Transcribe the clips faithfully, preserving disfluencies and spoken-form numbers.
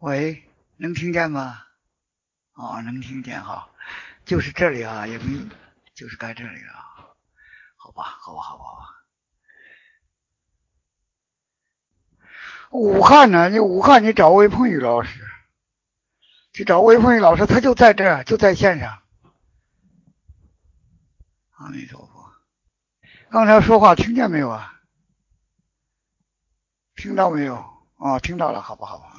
喂，能听见吗？哦，能听见哈，就是这里啊，也没，就是该这里啊，好吧，好吧，好吧，好吧。武汉呢？你武汉你找魏鹏宇老师，去找魏鹏宇老师，他就在这儿，就在线上。阿弥陀佛。刚才说话听见没有啊？听到没有？哦，听到了，好不好？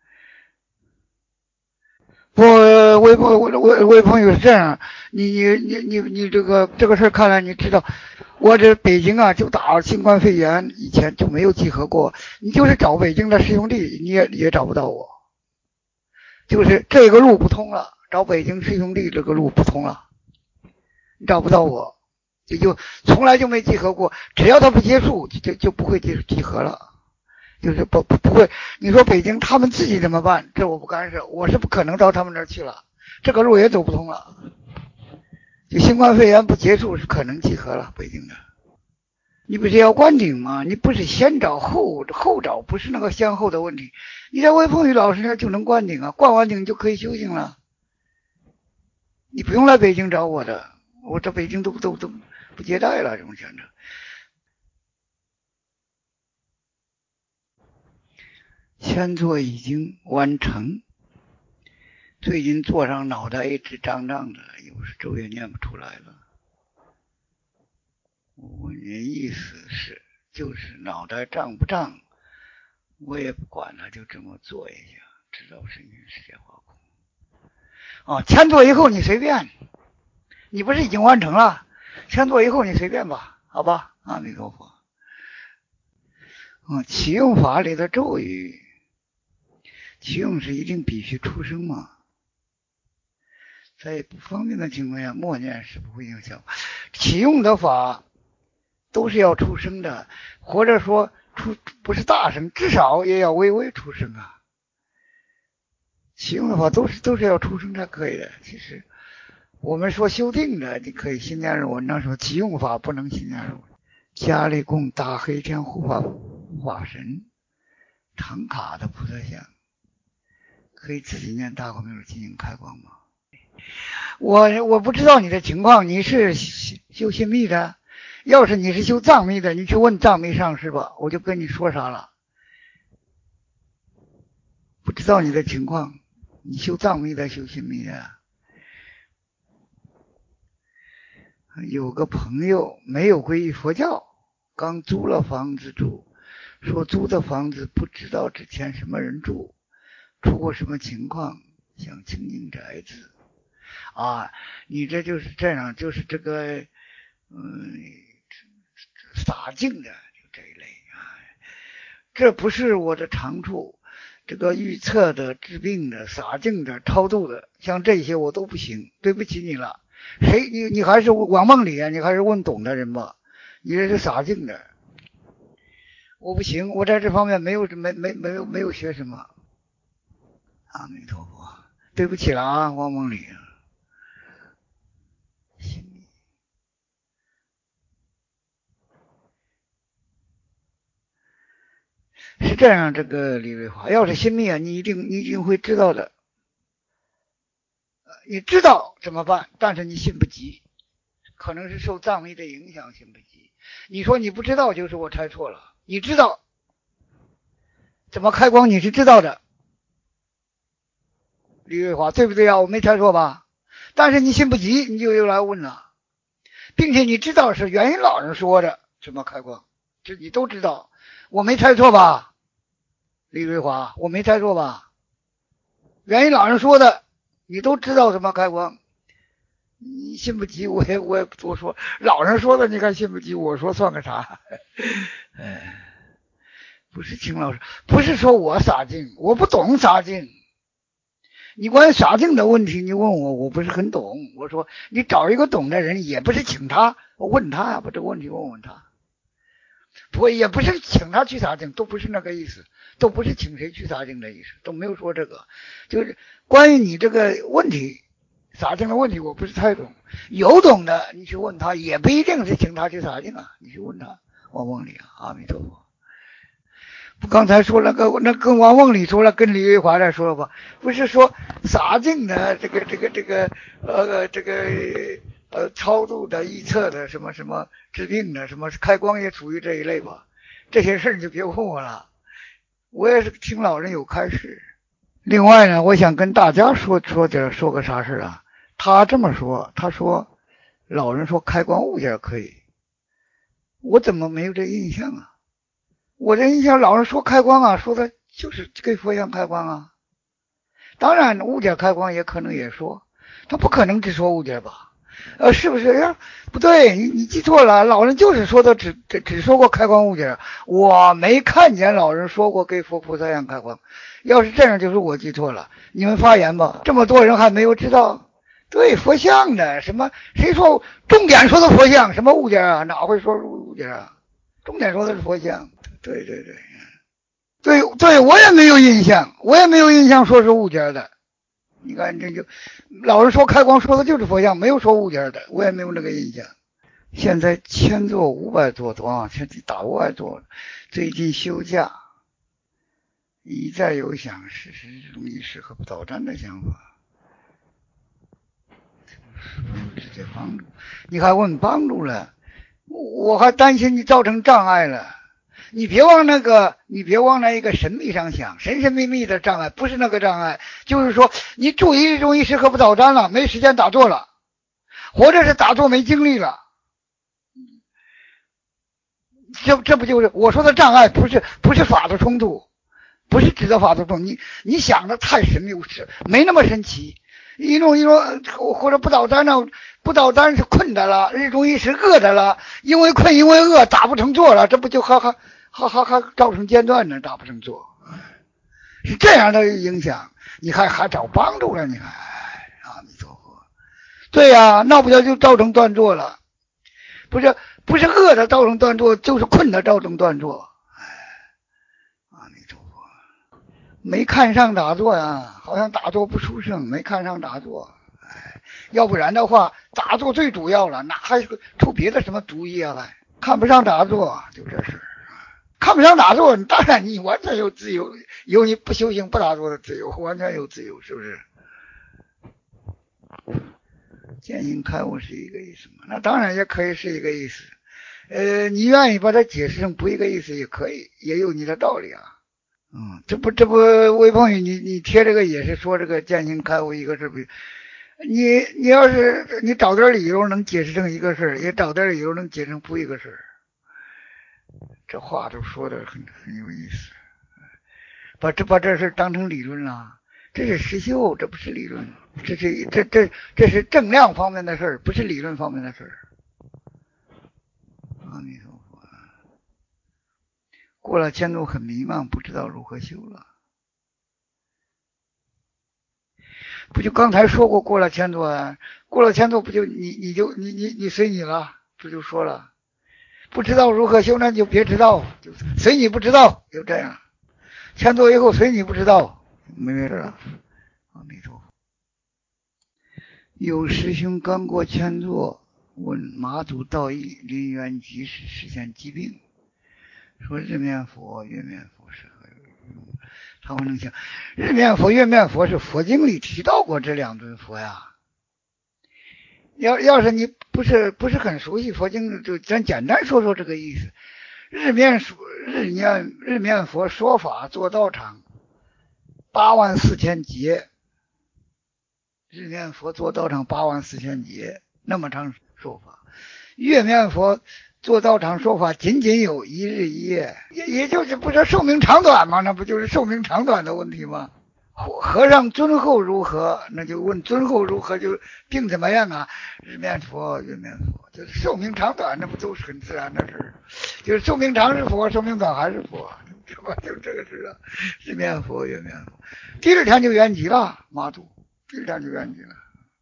我魏朋魏魏朋友是这样，你你你你你这个这个事看来你知道，我这北京啊就打新冠肺炎以前就没有集合过，你就是找北京的师兄弟，你也也找不到我，就是这个路不通了，找北京师兄弟这个路不通了，你找不到我，也就从来就没集合过，只要他不结束，就就不会集集合了。就是不不不会，你说北京他们自己怎么办？这我不干涉，我是不可能到他们那儿去了，这个路也走不通了。就新冠肺炎不结束是可能集合了北京的。你不是要关顶吗？你不是先找后后找，不是那个先后的问题。你在魏鹏宇老师那儿就能关顶啊，关完顶就可以修行了。你不用来北京找我的，我这北京都都都不接待了，这种选择。前作已经完成，最近坐上脑袋一直胀胀的，有时咒也念不出来了。我问你意思是，就是脑袋胀不胀，我也不管了，就这么做一下，知道身心世界化空。哦，前作以后你随便，你不是已经完成了？前作以后你随便吧，好吧？阿弥陀佛。嗯，启用法里的咒语。启用是一定必须出声吗？在不方便的情况下，默念是不会影响。启用的法都是要出声的，或者说出不是大声，至少也要微微出声啊。启用的法都是都是要出声才可以的。其实我们说修定的，你可以心念入文章说启用法不能心念入文。家里供大黑天护法护法神唐卡的菩萨像。可以自己念大光明进行开光吗？我我不知道你的情况，你是修心密的，要是你是修藏密的，你去问藏密上师吧，我就跟你说啥了。不知道你的情况，你修藏密的，修心密的。有个朋友没有皈依佛教，刚租了房子住，说租的房子不知道之前什么人住。出过什么情况？想清净宅子啊！你这就是这样，就是这个，嗯，洒净的就这一类啊。这不是我的长处，这个预测的、治病的、洒净的、超度的，像这些我都不行，对不起你了。谁你你还是往梦里啊？你还是问懂的人吧？你这是洒净的，我不行，我在这方面没有没没没有没有学什么。阿弥陀佛，对不起了啊，汪梦里。是这样，这个李瑞华，要是心密啊，你一定你一定会知道的。你知道怎么办？但是你心不急，可能是受藏密的影响，心不急。你说你不知道，就是我猜错了。你知道怎么开光，你是知道的。李瑞华，对不对啊？我没猜错吧？但是你心不急，你就又来问了，并且你知道是元音老人说的怎么开光，这你都知道，我没猜错吧？李瑞华，我没猜错吧？元音老人说的，你都知道怎么开光，你信不急，我也我也不多说。老人说的，你看信不急，我说算个啥？哎，不是秦老师，不是说我洒净，我不懂洒净。你关于洒净的问题，你问我，我不是很懂。我说你找一个懂的人，也不是请他，我问他呀，把这个问题问问他。不，也不是请他去洒净，都不是那个意思，都不是请谁去洒净的意思，都没有说这个。就是关于你这个问题，洒净的问题，我不是太懂。有懂的，你去问他，也不一定是请他去洒净啊，你去问他。我问你啊，阿弥陀佛。 刚才说那个，那跟王梦里说了，跟李瑞华来说了吧？不是说洒净的这个这个这个呃这个呃超度的、预测的、什么什么治病的、什么开光也属于这一类吧？这些事儿你就别问我了，我也是听老人有开示。另外呢，我想跟大家说说点说个啥事啊？他这么说，他说老人说开光物件可以，我怎么没有这印象啊？我这印象老人说开光啊，说的就是给佛像开光啊。当然物件开光也可能也说，他不可能只说物件吧？呃，是不是呀？不对，你你记错了，老人就是说的只只只说过开光物件，我没看见老人说过给佛菩萨像开光。要是这样，就是我记错了。你们发言吧，这么多人还没有知道。对，佛像的什么？谁说重点说的佛像？什么物件啊？哪会说物件啊？重点说的是佛像。对对对，对对，我也没有印象，我也没有印象说是物件的。你看这就，老人说开光说的就是佛像，没有说物件的，我也没有那个印象。现在千座五百多多啊，现在打五百多，最近休假，一再有想实施这种仪式和导战的想法，是不是直接帮助？你还问帮助了，我还担心你造成障碍了。你别往那个，你别往那一个神秘上想，神神秘秘的障碍不是那个障碍，就是说你注意这种仪式和不导战了，没时间打坐了，或者是打坐没精力了。这这不就是我说的障碍？不是不是法的冲突，不是指的法的冲突。你你想的太神秘，是没那么神奇。一种一种或者不导单呢，不导单是困的了，日中一是饿的了，因为困因为饿打不成坐了，这不就还还还还还造成间断呢？打不成坐，是这样的影响。你还还找帮助了？你看，哎，阿弥陀佛。对呀、啊，那不就就造成断坐了？不是不是饿的造成断坐，就是困的造成断坐。哎，阿弥陀佛。没看上打坐呀，好像打坐不出声，没看上打坐。哎，要不然的话，打坐最主要了，哪还出别的什么主意啊？还看不上打坐，就这事。看不上打坐，当然你完全有自由，有你不修行不打坐的自由，完全有自由，是不是？见性开悟是一个意思嘛？那当然也可以是一个意思。呃，你愿意把它解释成不一个意思也可以，也有你的道理啊。嗯，这不这不微风雨，你你贴这个也是说这个见性开悟一个是不？你你要是你找点理由能解释成一个事，也找点理由能解释成不一个事。这话都说的很很有意思，把这把这事当成理论了，这是实修，这不是理论，这是这这这是正量方面的事，不是理论方面的事。阿弥陀佛。过了千度很迷茫，不知道如何修了。不就刚才说过过了千度啊？过了千度不就你你就你你你随你了，不就说了？不知道如何修，那就别知道，就随你不知道，就这样。千度以后随你不知道，没事了。阿弥陀佛。有师兄刚过千座，问马祖道义临渊即时实现疾病，说日面佛、月面佛是何用？他们能想，日面佛、月面佛是佛经里提到过这两尊佛呀。要要是你不是不是很熟悉佛经，就咱简单说说这个意思。日面日面日面佛说法做道场八万四千劫，日面佛做道场八万四千劫，那么长说法。月面佛做道场说法仅仅有一日一夜，也也就是不是寿命长短吗？那不就是寿命长短的问题吗？和尚尊后如何？那就问尊后如何，就病怎么样啊？日面佛、月面佛，就是寿命长短，那不都是很自然的事？就是寿命长是佛，寿命短还是佛，是吧？就这个事啊。日面佛、月面佛，第二天就圆寂了，马祖，第二天就圆寂了。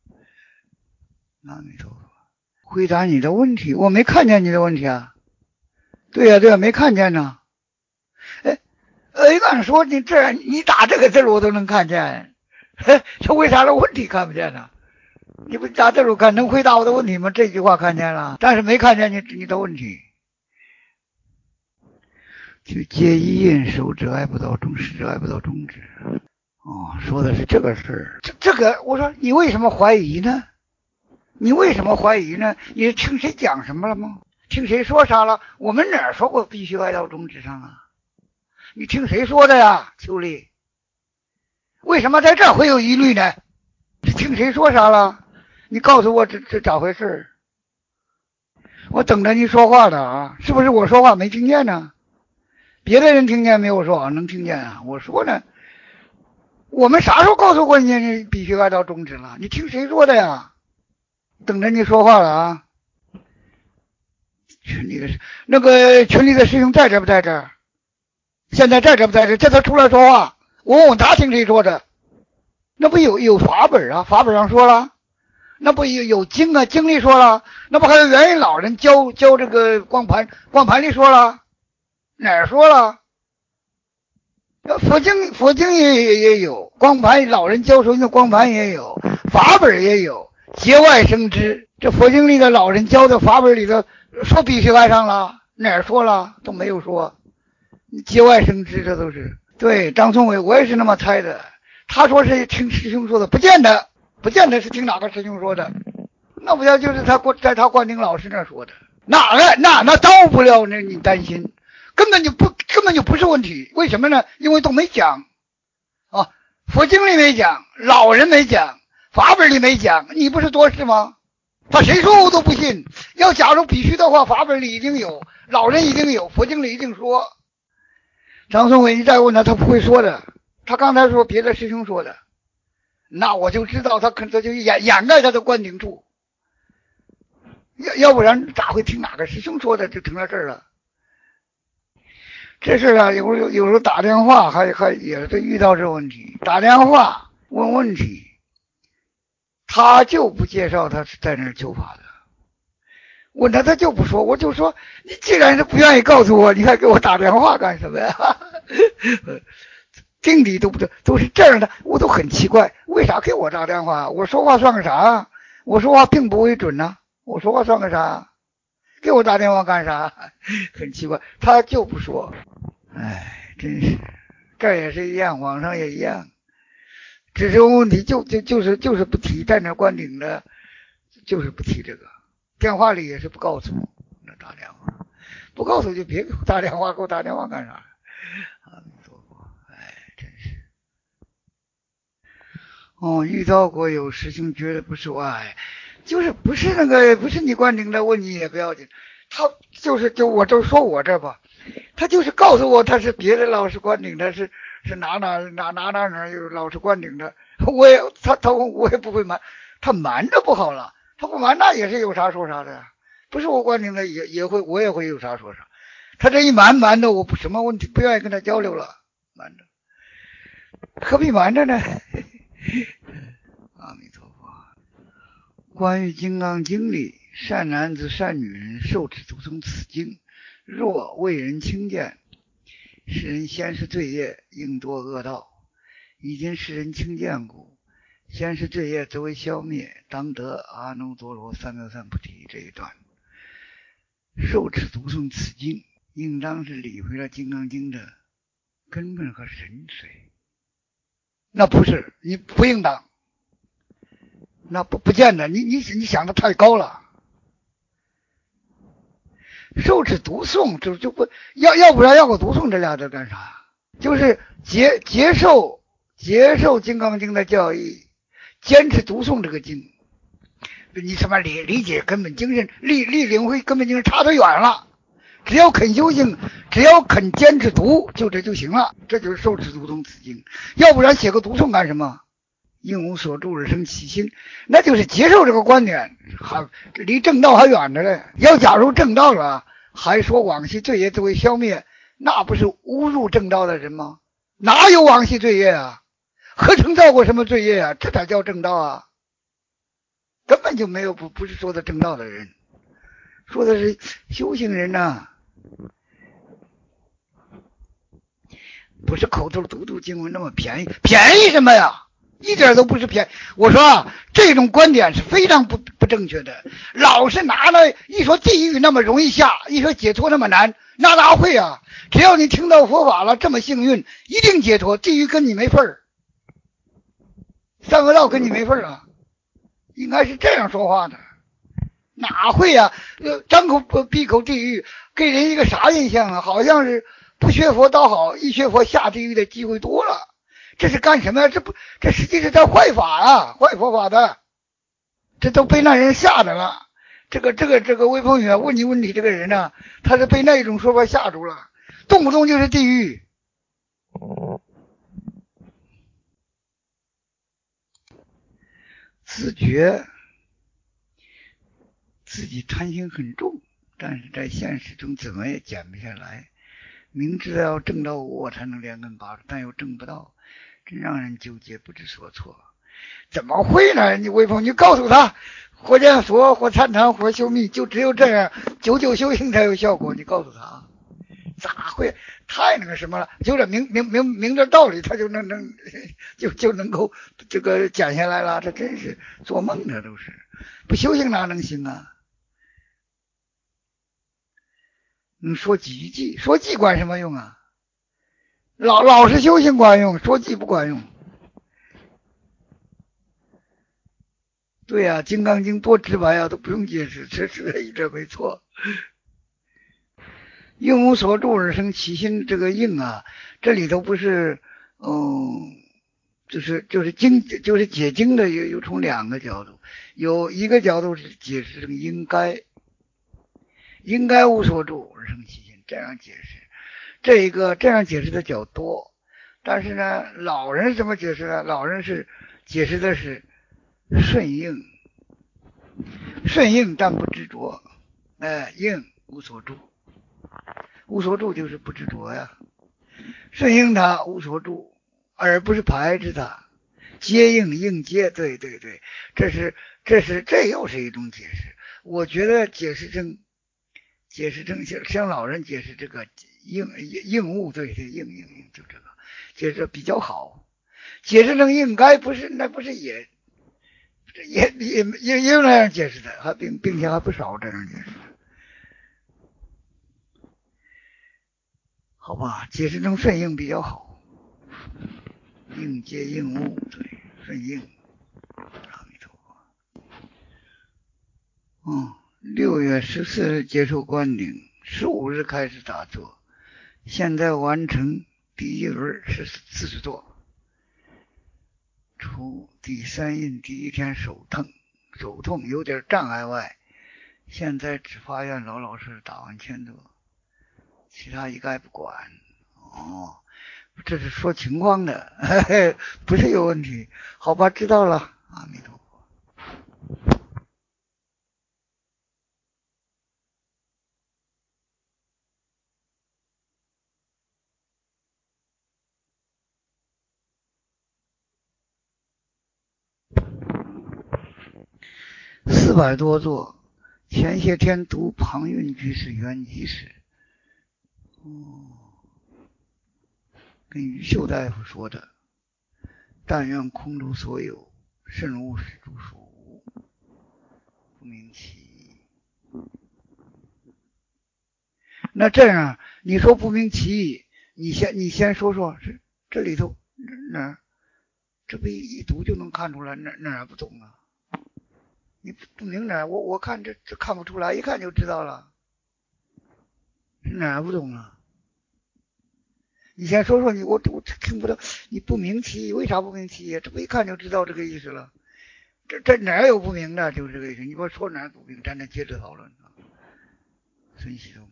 阿弥陀佛。回答你的问题，我没看见你的问题啊。对呀、啊，对呀、啊，没看见呢。哎。呃，按说你这你打这个字我都能看见，这为啥这问题看不见呢？你不打字我看能回答我的问题吗？这句话看见了，但是没看见你你的问题。 就皆一印，守之爱不到终，失之爱不到终止。哦，说的是这个事儿。这这个，我说你为什么怀疑呢？你为什么怀疑呢？你听谁讲什么了吗？听谁说啥了？我们哪儿说过必须爱到终止上啊？你听谁说的呀，秋丽？为什么在这儿会有疑虑呢？听谁说啥了？你告诉我这这咋回事？我等着你说话的啊，是不是我说话没听见呢？别的人听见没有？说能听见啊，我说呢。我们啥时候告诉过你你必须爱到终止了？你听谁说的呀？等着你说话了啊！群里的那个群里的师兄在这不在这儿？现在在这不在这？这他出来说话，我问问他听谁说的？那不有有法本啊？法本上说了，那不有有经啊？经里说了，那不还有元印老人教教这个光盘光盘里说了，哪儿说了？佛经佛经也也也有，光盘老人教授用的光盘也有，法本也有，节外生枝。这佛经里的老人教的法本里头说必须爱上了，哪儿说了？都没有说，节外生枝，这都是。对，张松伟我也是那么猜的，他说是听师兄说的，不见得，不见得是听哪个师兄说的，那不要就是他在他灌顶老师那说的，哪个那那到不了，那你担心。根本就不根本就不是问题，为什么呢？因为都没讲啊，佛经里没讲，老人没讲，法本里没讲，你不是多事吗？他谁说我都不信。要假如必须的话，法本里已经有，老人已经有，佛经里已经说。张松伟，你再问他，他不会说的。他刚才说别的师兄说的，那我就知道他可能就掩掩盖他的观顶处。要要不然咋会听哪个师兄说的就成了这儿了？这事啊，有有有时候打电话还还也是遇到这问题，打电话问问题，他就不介绍他是在那儿求法的，问他他就不说，我就说你既然是不愿意告诉我，你还给我打电话干什么呀？定理都不都都是这样的，我都很奇怪，为啥给我打电话？我说话算个啥？我说话并不为准呢、啊，我说话算个啥？给我打电话干啥？很奇怪，他就不说。哎，真是，这也是一样，网上也一样，只是问题就就就是就是不提，在那灌顶的，就是不提这个，电话里也是不告诉我，那打电话不告诉就别给我打电话，给我打电话干啥？阿弥陀佛，哎，真是。哦，遇到过有师兄觉得不是我爱。就是不是那个不是你灌顶的问你也不要紧，他就是就我就说我这吧，他就是告诉我他是别的老师灌顶的，是是哪哪哪哪哪哪有老师灌顶的，我也他他我也不会瞒，他瞒着不好了，他不瞒那也是有啥说啥的，不是我灌顶的也也会我也会有啥说啥，他这一瞒瞒的我不什么问题不愿意跟他交流了，瞒着何必瞒着呢？阿弥陀佛。关于《金刚经》里，善男子善女人受持读诵此经，若为人轻贱，世人先是罪业，应堕恶道。已经世人轻贱故，先是罪业则为消灭，当得阿耨多罗三藐三菩提。这一段受持读诵此经，应当是理会了《金刚经》的根本和神髓。那不是，你不应当。那不不见得，你你你想的太高了。受持读诵就就不要，要不然要个读诵这俩字干啥？就是接接受接受《金刚经》的教义，坚持读诵这个经。你什么理理解根本精神，理理领会根本精神差得远了。只要肯修行，只要肯坚持读，就这就行了。这就是受持读诵此经。要不然写个读诵干什么？应无所住而生起心，那就是接受这个观点，还离正道还远着嘞。要假如正道了，还说往昔罪业作为消灭，那不是侮辱正道的人吗？哪有往昔罪业啊？何曾造过什么罪业啊？这才叫正道啊！根本就没有不不是说的正道的人，说的是修行人呐、啊，不是口头读读经文那么便宜，便宜什么呀？ 一点都不是偏。我说啊，这种观点是非常不不正确的。老是拿了一说地狱那么容易下，一说解脱那么难，那哪会啊？只要你听到佛法了，这么幸运，一定解脱，地狱跟你没份儿，三恶道跟你没份儿啊，应该是这样说话的。哪会啊？呃，张口闭口地狱，给人一个啥印象啊？好像是不学佛倒好，一学佛下地狱的机会多了。这是干什么呀？这不，这实际是在坏法啊，坏佛法的。这都被那人吓着了。这个这个这个魏鹏宇问你问题这个人呢、啊，他是被那种说法吓住了，动不动就是地狱。自觉自己贪心很重，但是在现实中怎么也减不下来。明知道要证到我才能连根拔出，但又证不到，真让人纠结不知所措。怎么会呢？你魏鹏，你告诉他，或见佛，或参禅，或修密，就只有这样，久久修行才有效果。你告诉他，咋会？太那个什么了？就这明明明明着道理，他就能能就就能够这个减下来了。这真是做梦的，都是不修行哪能行啊？你说几句，说记管什么用啊？老老是修行管用，说记不管用。对呀、啊，《金刚经》多直白啊，都不用解释，这是一这没错。应无所住而生起心，这个应啊，这里头不是，嗯，就是就是经就是解经的有有从两个角度，有一个角度是解释成应该，应该无所住而生起心，这样解释。这一个这样解释的较多，但是呢，老人怎么解释呢？老人是解释的是顺应，顺应但不执着，哎，应无所住，无所住就是不执着呀，顺应它无所住，而不是排斥它，接应应接，对对对，这是这是这又是一种解释。我觉得解释成解释成像像老人解释这个应应物，对对应应应就这个解释比较好。解释成应该不是那不是也也也也也有那样解释的，还并并且还不少这样解释的。好吧，解释成顺应比较好，应接应物，对，顺应。阿弥陀佛。嗯，六月十四日接受灌顶，十五日开始打坐，现在完成第一轮是四十座。除第三印第一天手疼，手痛有点障碍外，现在只发愿老老实实打完千座，其他一概不管。哦，这是说情况的，嘿嘿，不是有问题。好吧，知道了。阿弥陀佛。四百多座，前些天读庞蕴居士圆寂时，哦，跟于秀大夫说的，但愿空中所有，慎勿使诸所无，不明其意。那这样，你说不明其意，你先你先说说，是这里头哪儿？这不一读就能看出来，哪哪不懂啊？你不明哪儿？我我看这这看不出来，一看就知道了，哪儿不懂啊？你先说说你，我我听不到，你不明其意，为啥不明其意？这不一看就知道这个意思了。这这哪有不明的？就是这个意思。你给我说哪儿不明，咱再接着讨论。孙喜东，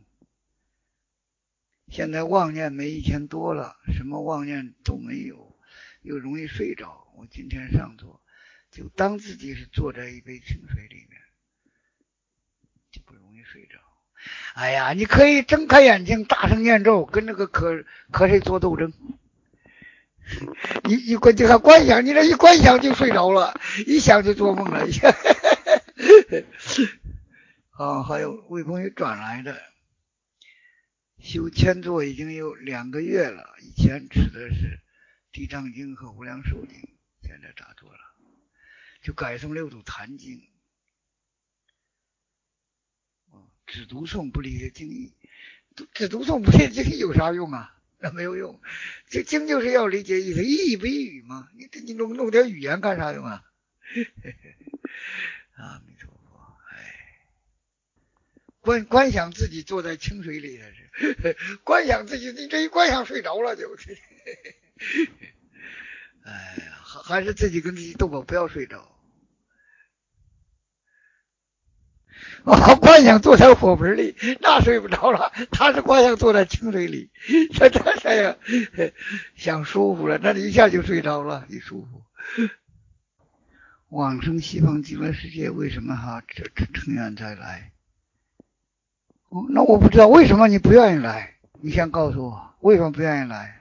现在妄念没以前多了，什么妄念都没有，又容易睡着。我今天上座，就当自己是坐在一杯清水里面，就不容易睡着。哎呀，你可以睁开眼睛，大声念咒，跟那个可可谁做斗争。你一关这个观想，你这一观想就睡着了，一想就做梦了。啊，还有魏鹏宇转来的，修千座已经有两个月了，以前吃的是地藏经和无量寿经， 现在打坐了，就改诵六祖坛经，只读诵不理解经义，只读诵不理解经义有啥用啊？那没有用，这经就是要理解意思，意义不一语嘛，你你弄弄点语言干啥用啊？阿弥陀佛，哎，观观想自己坐在清水里的是，观想自己，你这一观想睡着了就，哎呀，还是自己跟自己斗吧，不要睡着。哦，观想坐在火盆里，那睡不着了。他是观想坐在清水里，他他他呀，想舒服了，那一下就睡着了，一舒服。往生西方极乐世界，为什么哈这这成愿再来？哦，那我不知道为什么你不愿意来，你先告诉我为什么不愿意来？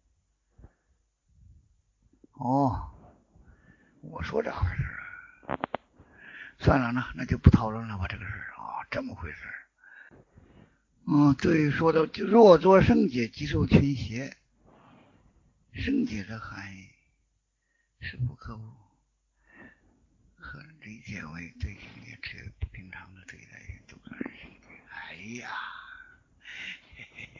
哦，我说这回事，算了呢，那就不讨论了吧，这个事啊、哦，这么回事。嗯，对，说到若作圣解，即受群邪。圣解的含义是不可无，可理解为对境界持有不平常的对待，都算是圣解。哎呀，嘿嘿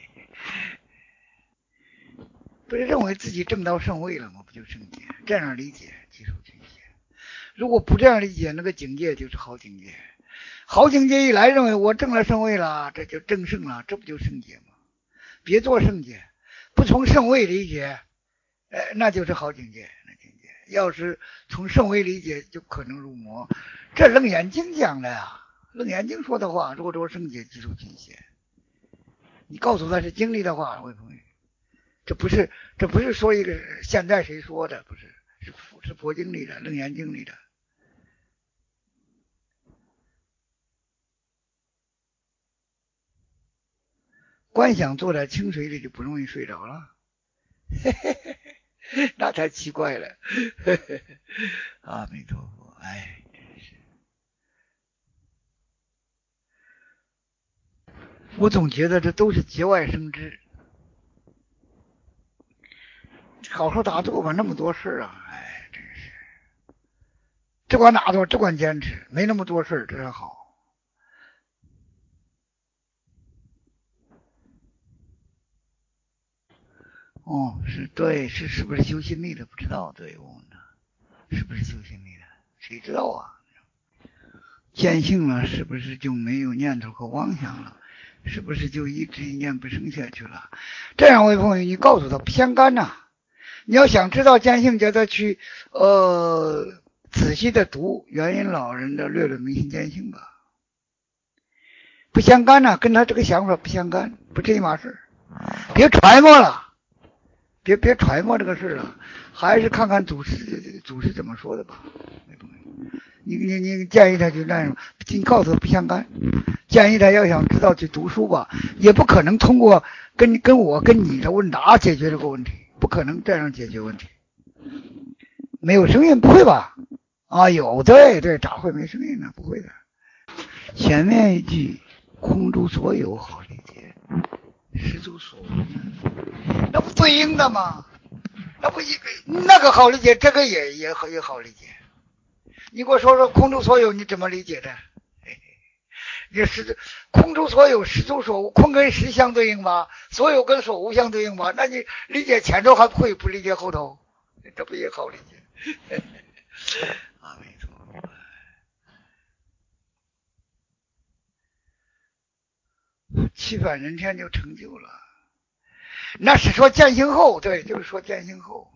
嘿，不是认为自己证到圣位了吗？不就圣解？这样理解，即受群邪。如果不这样理解，那个境界就是好境界。好境界一来，认为我证了圣位了，这就证圣了，这不就圣解吗？别做圣解，不从圣位理解，哎，那就是好境界。那境界要是从圣位理解，就可能入魔。这楞严经讲的呀，楞严经说的话，若作圣解，即受群邪。你告诉他是经历的话，会不会？这不是，这不是说一个现在谁说的，不是，是是佛经里的，楞严经里的。观想坐在清水里就不容易睡着了，嘿嘿嘿，那才奇怪了。嘿嘿，阿弥陀佛，哎，真是。我总觉得这都是节外生枝，好好打坐吧，那么多事啊，哎，真是。只管打坐，只管坚持，没那么多事，这是好。哦，是对，是是不是修心力的不知道，对我们的是不是修心力的，谁知道啊？见性了，是不是就没有念头和妄想了？是不是就一直一念不生下去了？这样位朋友，你告诉他不相干呐、啊。你要想知道见性，叫他去呃仔细的读元音老人的《略论明心见性》吧。不相干呐、啊，跟他这个想法不相干，不这一码事。别揣摩了。别别揣摩这个事了，还是看看祖师祖师怎么说的吧。你你你建议他就那样，你告诉他不相干。建议他要想知道去读书吧，也不可能通过跟跟我跟你的问答解决这个问题，不可能这样解决问题。没有声音不会吧？啊，有，对对，咋会没声音呢？不会的。前面一句空诸所有好理解，实诸所无，那不对应的吗？那不一个那个好理解，这个也也也好理解。你给我说说空诸所有你怎么理解的？你是空诸所有，实诸所无，空跟实相对应吧？所有跟所无相对应吧？那你理解前头还不会不理解后头，这不也好理解？阿弥陀佛。七返人天就成就了，那是说见性后，对，就是说见性后。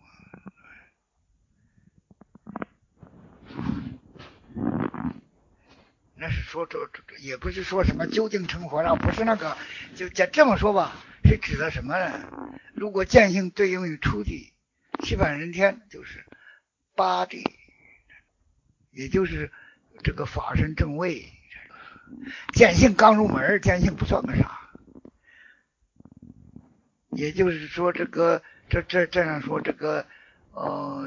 那是说这这也不是说什么究竟成佛了，不是那个，就这么说吧，是指的什么呢？如果见性对应于初地，七返人天就是八地，也就是这个法身正位。见性刚入门，见性不算个啥。也就是说，这个这这这样说，这个呃。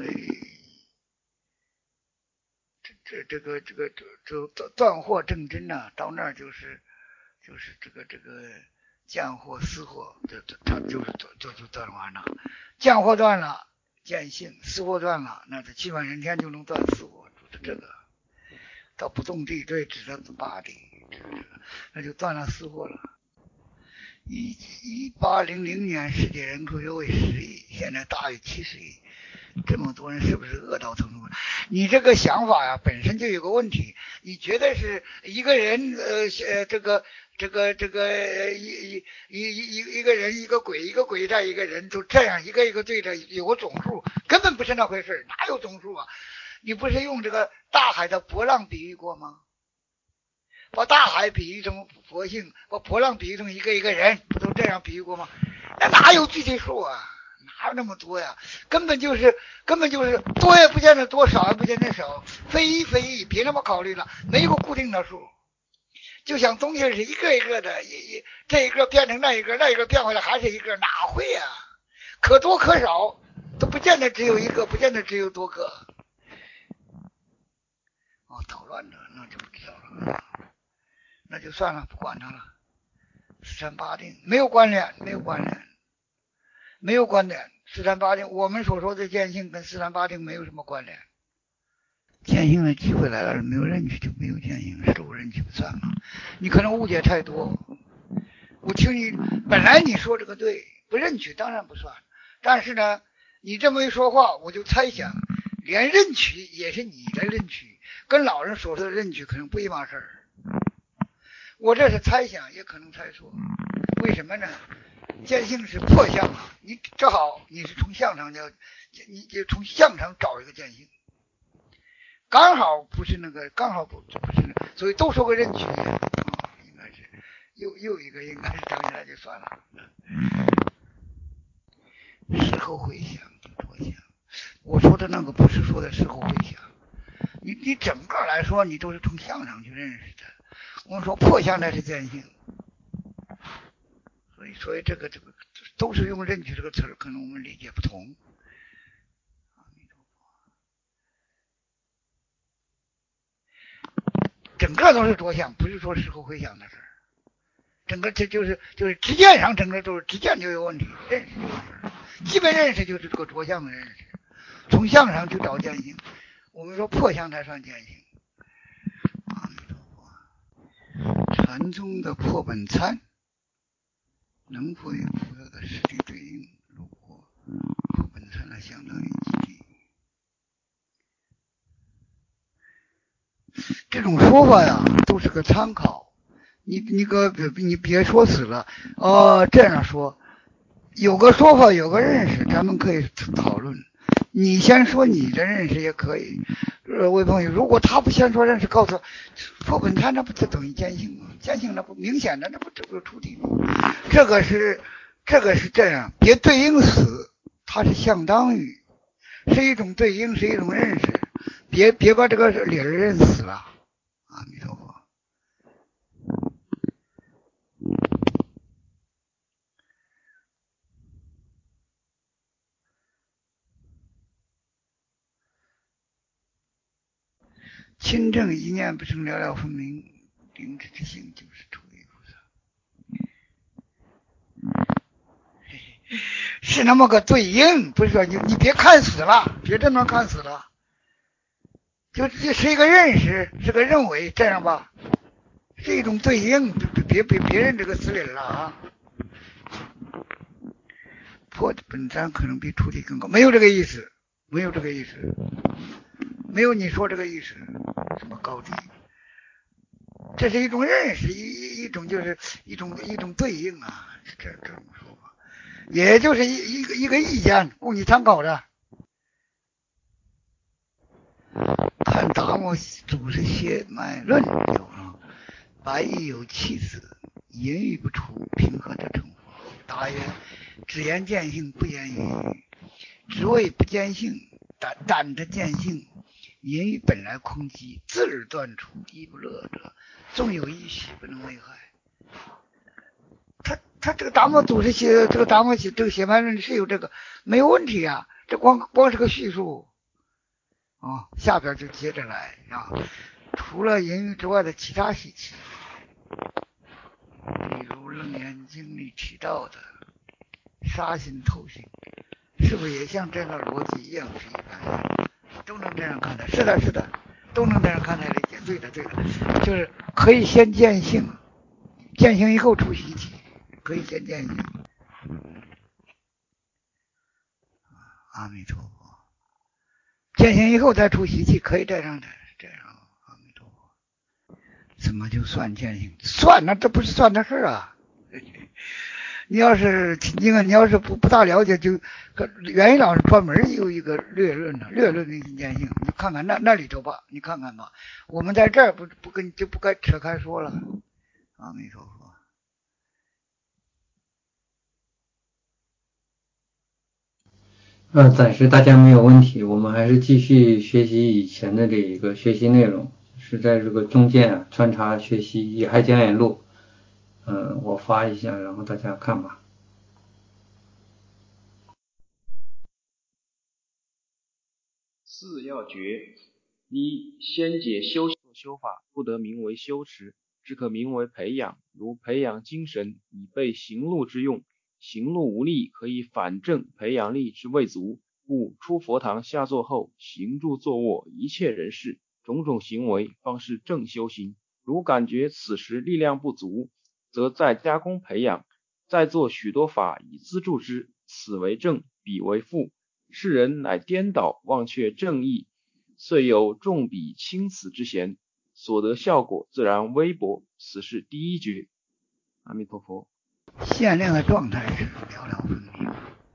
这这个这个这这断货正真呐、啊，到那儿就是就是这个这个降货私货，这这他就是就就断完了，降货断了， 见性，四惑断了，那这七万人天就能断四惑，就是这个。到不动地对只得八地，那就断了四惑了。一一八零零年世界人口约为十亿，现在大于七十亿，这么多人是不是恶道程度？你这个想法呀、啊，本身就有个问题。你觉得是一个人呃呃这个这个这个一一一一一个人一个鬼一个鬼带一个人就这样一个一个对着有个总数，根本不是那回事，哪有总数啊？你不是用这个大海的波浪比喻过吗？把大海比喻成佛性，把波浪比喻成一个一个人，不都这样比喻过吗？那哪有具体数啊？哪有那么多呀？根本就是根本就是多也不见得多，少也不见得少，非一非一，别那么考虑了，没有个固定的数。就像东西是一个一个的，一一这一个变成那一个，那一个变回来还是一个，哪会啊？可多可少，都不见得只有一个，不见得只有多个。哦，捣乱了，那就不知道了，那就算了，不管它了。四禅八定没有关联，没有关联，没有关联。四禅八定，我们所说的见性跟四禅八定没有什么关联。见性的机会来了，没有认识就没有见性，受认识不算了。你可能误解太多。我听你本来你说这个对，不认取当然不算，但是呢，你这么一说话，我就猜想，连认取也是你的认取，跟老人所说的认取可能不一码事儿。我这是猜想，也可能猜错。为什么呢？见性是破相啊，你正好你是从相上要，你就从相上找一个见性，刚好不是那个，刚好不不是，所以都说个认取啊，应该是又又一个应该是整起来就算了。事后回想就着想，我说的那个不是说的事后回想，你你整个来说你都是从相上去认识的。我们说破相那是见性，所以所以这个这个都是用认取这个词儿，可能我们理解不同。整个都是着相，不是说事后回想的事儿。整个这就是就是直见上，整个都是直见就有问题，认识就是基本认识就是这个着相的认识，从相上去找见性。我们说破相才算见性。阿弥陀佛，禅宗的破本参能否与佛教的实际对应？如果破本参呢，相当于基地。这种说法呀，都是个参考。你你个你别说死了哦，这样说，有个说法，有个认识，咱们可以讨论。你先说你的认识也可以。呃，魏朋友，如果他不先说认识，告诉破本参，那不就等于见性吗？见性那不明显的，那不这不出题吗？这个是这个是这样，别对应死，它是相当于，是一种对应，是一种认识，别别把这个理儿认死了。阿弥陀佛。清正一念不生，了了分明，灵智之性就是出离菩萨。是那么个对应，不是说你你别看死了，别这么看死了，就这是一个认识，是个认为，这样吧，是一种对应，别别别认这个死理了啊。破本参可能比出离更高，没有这个意思，没有这个意思，没有你说这个意思，什么高低，这是一种认识，一一种就是一种一种对应啊，这这种说法，也就是一一个一个意见，供你参考的。看达摩祖师血脉论有啊，白玉有气子，淫欲不除，平和得成佛。答曰：只言见性，不言淫欲。只谓不见性，但但得见性。淫欲本来空寂，自而断除，亦不乐者，纵有一许，不能危害。他他这个达摩祖师写这个达摩写这个血脉论是有这个没有问题啊，这光光是个叙述。啊，下边就接着来啊，除了淫欲之外的其他习气，比如楞严经里提到的杀心、偷心， 是不是也像这个逻辑一样是一般？都能这样看待？是的，是的，都能这样看待理解。对的，对的，就是可以先见性，见性以后出习气，可以先见性。阿弥陀佛。见性以后再出习气，可以这样的，这样。阿弥陀佛。怎么就算见性？算那这不是算的事啊！你要是你看，你要是不不大了解，就袁一老师专门有一个略论的略论的见性，你看看那那里头吧，你看看吧。我们在这儿不不跟就不该扯开说了。阿弥陀佛。 呃，暂时大家没有问题，我们还是继续学习以前的这一个学习内容，是在这个中间啊穿插学习《乙亥讲演录》。嗯，我发一下，然后大家看吧。 四要诀：一、先解修修法，不得名为修持，只可名为培养，如培养精神，以备行路之用。行路无力，可以反正培养力之未足，故出佛堂下座后，行住坐卧一切人事种种行为，方是正修行。如感觉此时力量不足，则再加工培养，再做许多法以资助之，此为正，彼为负。世人乃颠倒忘却正义，遂有重彼轻此之嫌，所得效果自然微薄。此是第一诀。阿弥陀佛。 限量的状态是寥寥分明，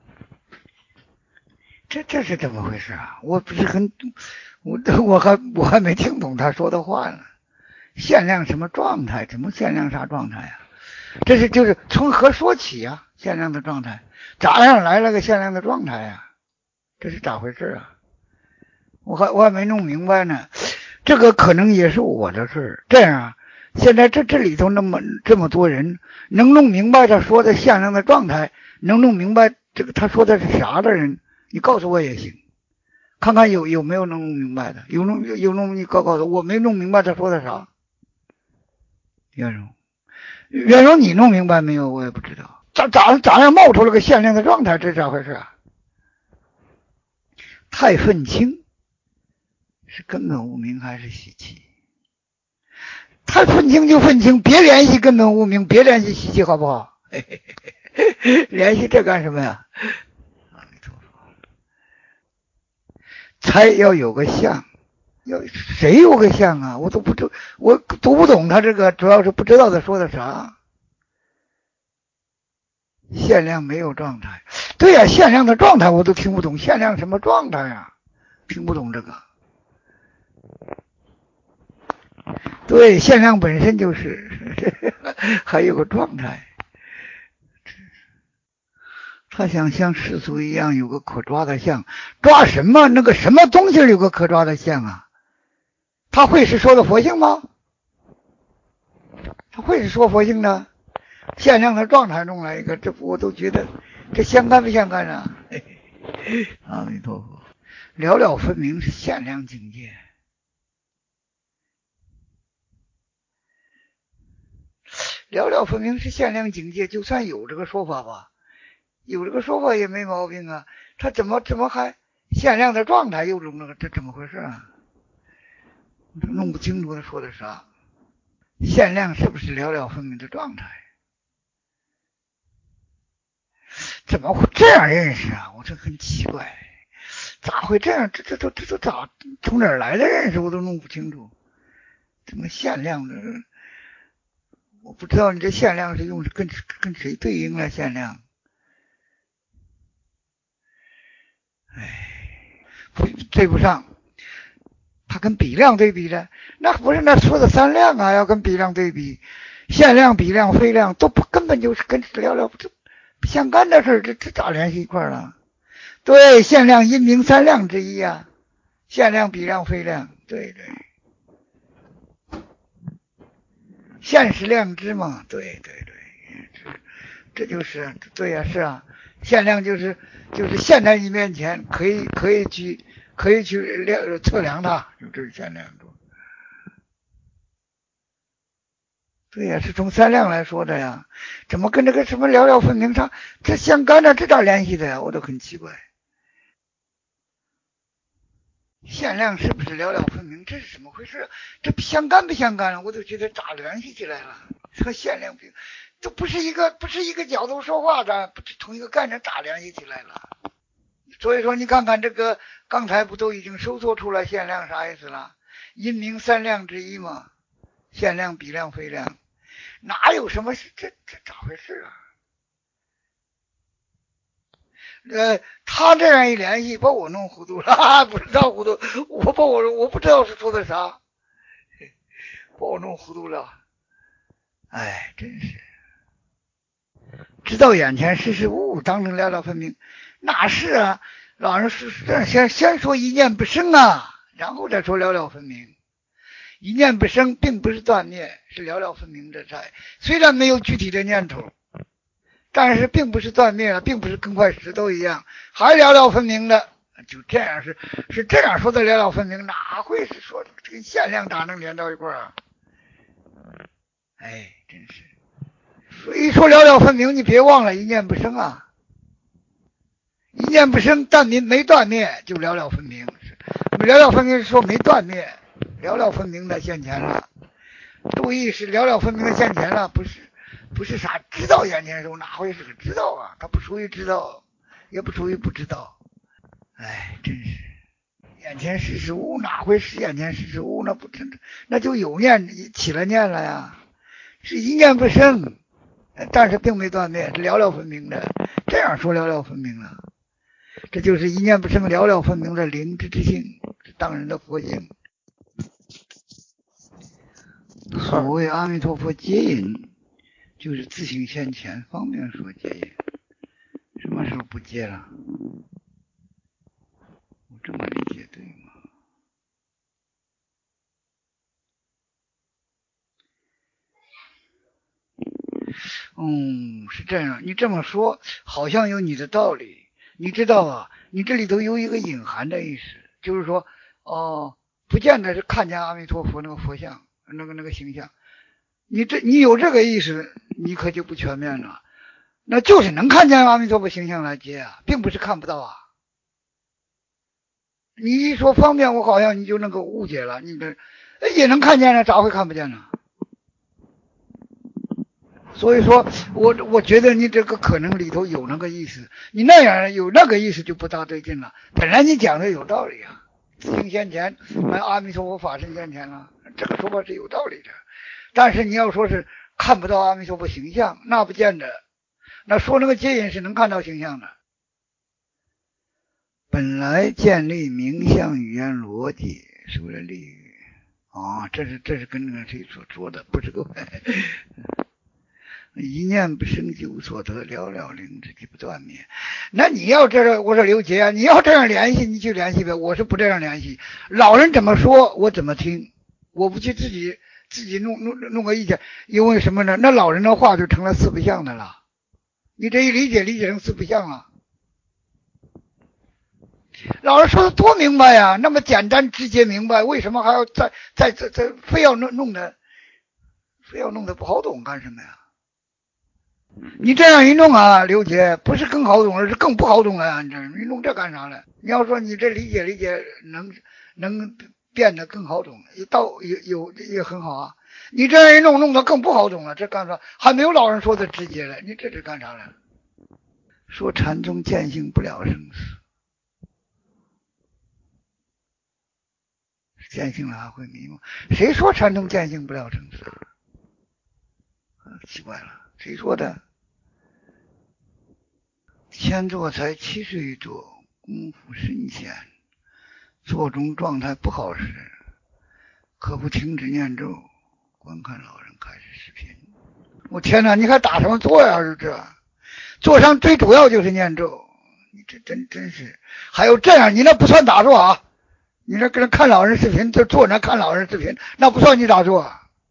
这这是怎么回事啊？我不是很，我我还我还没听懂他说的话呢。限量什么状态？怎么限量啥状态啊？这是就是从何说起啊？限量的状态，咋样来了个限量的状态啊？这是咋回事啊？我还我还没弄明白呢。这个可能也是我的事。这样啊，现在这这里头那么这么多人，能弄明白他说的限量的状态，能弄明白这个他说的是啥的人，你告诉我也行。看看有有没有能弄明白的，有弄有弄你告告诉我，我没弄明白他说的啥。袁荣，袁荣，你弄明白没有？我也不知道。咋咋咋样冒出了个限量的状态？这咋回事啊？太愤青是根本无明还是习气？太愤青就愤青，别联系根本无明，别联系习气，好不好？嘿嘿嘿嘿，联系这干什么呀？阿弥陀佛。才要有个相，要谁有个相啊？我都不知，我读不懂他这个，主要是不知道他说的啥。限量没有状态，对呀、啊，限量的状态我都听不懂，限量什么状态呀、啊？听不懂这个。对，限量本身就是还有个状态。他想像世俗一样有个可抓的相，抓什么？那个什么东西有个可抓的相啊？他会是说的佛性吗？他会是说佛性的？限量的状态弄来一个，这我都觉得这相干不相干啊？阿弥陀佛，了了分明是限量境界。了了分明是限量境界，就算有这个说法吧，有这个说法也没毛病啊。他怎么怎么还限量的状态又弄那个？这怎么回事啊？弄不清楚他说的啥。限量是不是了了分明的状态？怎么会这样认识啊？我这很奇怪，咋会这样？这这这这这咋从哪儿来的认识？我都弄不清楚。怎么限量的？我不知道你这限量是用跟跟谁对应了限量？哎，不对不上，它跟比量对比的，那不是那说的三量啊，要跟比量对比，限量、比量、非量都不根本就是跟聊聊不相干的事，这这咋联系一块了？对，限量因明三量之一啊，限量、比量、非量，对对。现实量知嘛，对对对，这就是对呀、啊，是啊，限量就是就是现在你面前可以可以去可以去量测量它，就这是限量度。对呀、啊，是从三量来说的呀，怎么跟这个什么寥寥分明上这相干的，这咋联系的呀？我都很奇怪。 限量是不是了了分明？这是怎么回事？这相干不相干？我都觉得咋联系起来了？和限量病，这不是一个不是一个角度说话的，不是同一个概念，咋联系起来了？所以说，你看看这个，刚才不都已经收缩出来限量啥意思了？阴明三量之一嘛，限量、比量、非量，哪有什么这这咋回事啊？呃，他这样一联系，把我弄糊涂了，哈哈，不知道糊涂，我把我我不知道是说的啥，把我弄糊涂了。哎，真是知道眼前事事物，当成了了分明，哪是啊？老人是先先说一念不生啊，然后再说了了分明。一念不生，并不是断灭，是了了分明的在。虽然没有具体的念头，但是并不是断灭了，并不是跟块石头一样，还了了分明的。就这样是是这样说的了了分明，哪会是说这个限量咋能连到一块儿啊？哎，真是。所以说了了分明，你别忘了一念不生啊，一念不生，但没没断灭，就了了分明。了了分明是说没断灭，了了分明的现前了。注意是了了分明的现前了，不是不是啥知道眼前事物，哪会是个知道啊？它不属于知道，也不属于不知道。哎，真是眼前事事物，哪会是眼前事事物？那不真的，那就有念起了念了呀，是一念不生。但是并没断灭，是了了分明的。这样说了了分明了，这就是一念不生了了分明的灵知之性，是当人的佛性。所谓阿弥陀佛接引，就是自性现前，方便说接引。什么时候不接了？我这么理解对吗？嗯，是这样。你这么说，好像有你的道理。你知道啊，你这里头有一个隐含的意思，就是说，哦，不见得是看见阿弥陀佛那个佛像，那个那个形象。你这你有这个意思，你可就不全面了。那就是能看见阿弥陀佛形象来接啊，并不是看不到啊。你一说方便，我好像你就那个误解了。你这也能看见呢，咋会看不见呢？所以说我我觉得你这个可能里头有那个意思，你那样有那个意思就不大对劲了。本来你讲的有道理啊，自性现前，阿弥陀佛法身现前了，这个说法是有道理的。但是你要说是看不到阿弥陀佛形象，那不见得。那说那个接引是能看到形象的。本来建立名相语言逻辑是为了利益啊，这是这是跟那个谁所说的，不是个一念不生即无所得，了了灵知即不断灭。那你要这样，我说刘杰啊，你要这样联系，你去联系呗。我是不这样联系，老人怎么说，我怎么听，我不去自己自己弄弄弄个意见，因为什么呢？那老人的话就成了四不像的了。你这一理解，理解成四不像了。老人说的多明白呀，那么简单直接明白，为什么还要再再再再非要弄弄的，非要弄得不好懂干什么呀？你这样一弄啊，刘杰，不是更好懂，而是更不好懂了呀！你这你弄这干啥了？你要说你这理解理解能能变得更好懂，倒有有也很好啊。你这样一弄，弄得更不好懂了，这干啥？还没有老人说的直接了，你这是干啥了？说禅宗见性不了生死，见性了还会迷茫？谁说禅宗见性不了生死啊？奇怪了，谁说的？千座才七岁多，功夫深浅，座中状态不好时，可不停止念咒，观看老人开始视频。我天哪，你还打什么坐呀？是这坐上最主要就是念咒，你这真真是。还有这样，你那不算打坐啊？你那跟人看老人视频，就坐那看老人视频，那不算你打坐。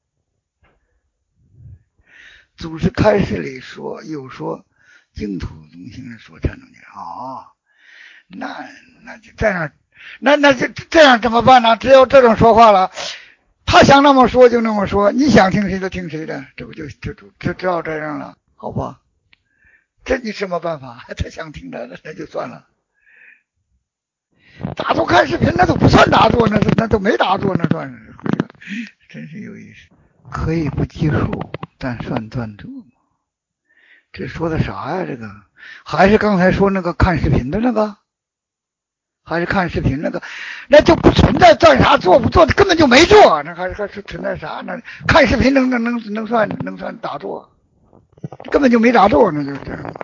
祖师开示里说，有说净土宗行人说禅宗经啊，那那就这样，那那就这样怎么办呢？只有这种说话了，他想那么说就那么说，你想听谁就听谁的，这不就就就只好这样了，好吧？这你什么办法？他想听的那就算了。 打坐看视频那都不算打坐，那是那都没打坐，那算是，真是有意思。可以不计数，但算专注吗？这说的啥呀？这个还是刚才说那个看视频的那个，还是看视频那个，那就不存在算啥做不做的，根本就没做，那还是还是存在啥？那看视频能能能能算能算打坐？根本就没打坐，那就是这样。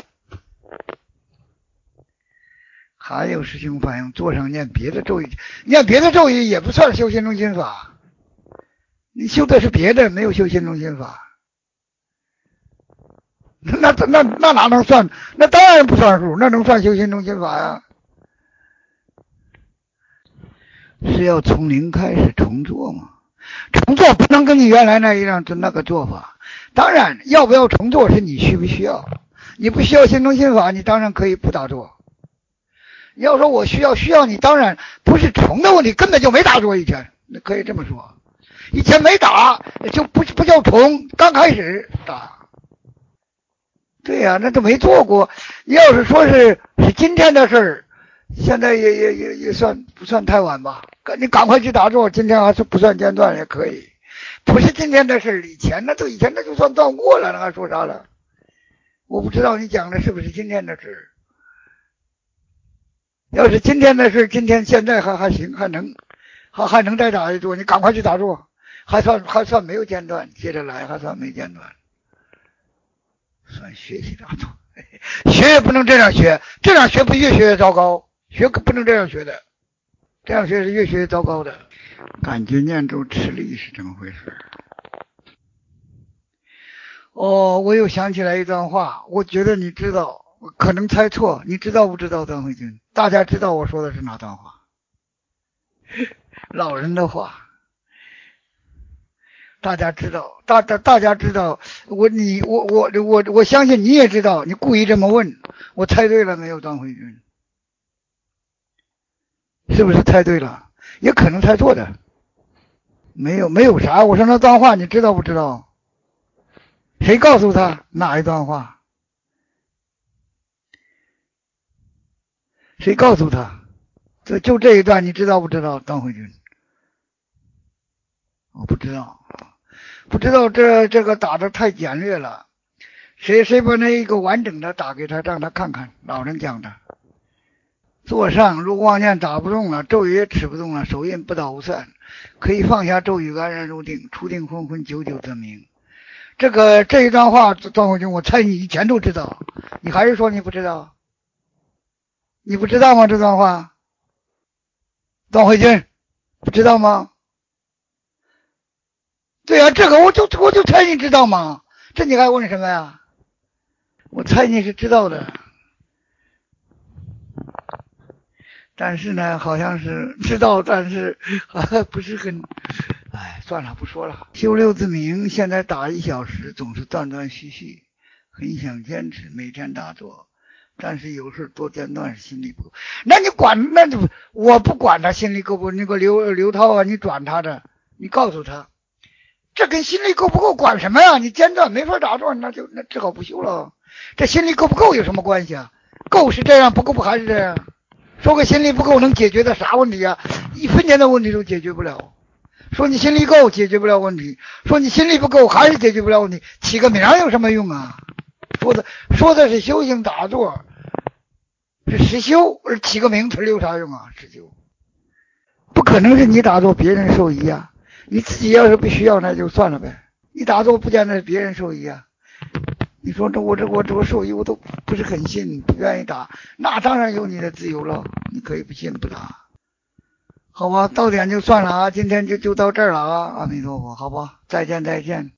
还有师兄反映，坐上念别的咒语，念别的咒语也不算修心中心法，你修的是别的，没有修心中心法。那那那哪能算？那当然不算数，那能算修心中心法呀？是要从零开始重做吗？重做不能跟你原来那一样那个做法。当然，要不要重做是你需不需要。你不需要心中心法，你当然可以不打坐。你要说我需要需要，你当然不是重的问题，根本就没打坐以前，可以这么说。以前没打就不不叫重，刚开始打。对呀、啊，那都没做过。你要是说是是今天的事儿，现在也也也也算不算太晚吧？你赶快去打坐，今天还是不算间断也可以。不是今天的事儿，以前那都以前那就算断过了，那还说啥了？我不知道你讲的是不是今天的事。要是今天的事，今天现在还还行，还能还还能再打一坐，你赶快去打坐，还算还算没有间断，接着来还算没间断，算学习打坐。学也不能这样学，这样学不越学越糟糕，学可不能这样学的，这样学是越学越糟糕的。感觉念咒吃力是怎么回事？哦，我又想起来一段话，我觉得你知道，可能猜错，你知道不知道？张慧君，大家知道我说的是哪段话？老人的话，大家知道，大大大家知道，我你我我我我相信你也知道，你故意这么问，我猜对了没有？张慧君，是不是猜对了？也可能猜错的，没有没有啥。我说那段话你知道不知道？谁告诉他哪一段话？谁告诉他？就就这一段你知道不知道？张慧君，我不知道，不知道这这个打的太简略了。谁谁把那一个完整的打给他，让他看看。老人讲的，坐上如妄念打不动了，咒语也持不动了，手印不倒无散，可以放下咒语，安然入定，出定昏昏，久久则明。这个这一段话，张慧君，我猜你以前都知道，你还是说你不知道？你不知道吗？这段话，张慧君，不知道吗？对啊，这个我就我就猜你知道嘛，这你还问什么呀？我猜你是知道的，但是呢，好像是知道，但是还不是很，哎，算了，不说了。修六字明，现在打一小时，总是断断续续，很想坚持每天打坐，但是有时多间断，心里不够。那你管，那就我不管他心里够不？那个刘刘涛啊，你转他的，你告诉他。这跟心力够不够管什么呀？你间断没法打坐，那就那只好不修了。这心力够不够有什么关系啊？够是这样，不够不还是这样？说个心力不够能解决的啥问题啊？一分钱的问题都解决不了。说你心力够解决不了问题，说你心力不够还是解决不了问题，起个名有什么用啊？说的说的是修行打坐，是实修，而起个名词有啥用啊？实修不可能是你打坐别人受益啊。你自己要是不需要，那就算了呗。你打坐不见得是别人受益啊。你说这我这我这我受益我都不是很信，不愿意打，那当然有你的自由了，你可以不信不打。好吧，到点就算了啊，今天就就到这儿了啊，阿弥陀佛，好吧，再见再见。